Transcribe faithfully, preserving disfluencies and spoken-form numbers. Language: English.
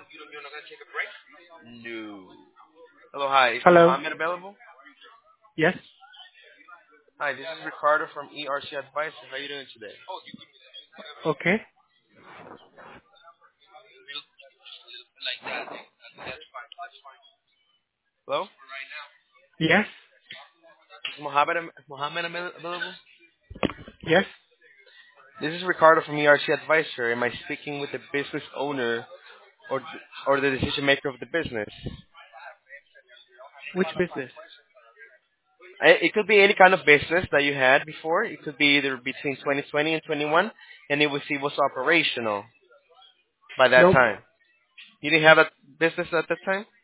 No. Hello, hi. Is Hello. Mohammed available? Yes. Hi, this is Ricardo from E R C Advisor. How are you doing today? Okay. Hello? Yes. Is Mohammed, Mohammed available? Yes. This is Ricardo from E R C Advisor. Am I speaking with the business owner or or the decision maker of the business? Which business? I- It could be any kind of business that you had before. It could be either between twenty twenty and twenty-one, and it was it was operational by that Nope. time. You didn't have a business at that time?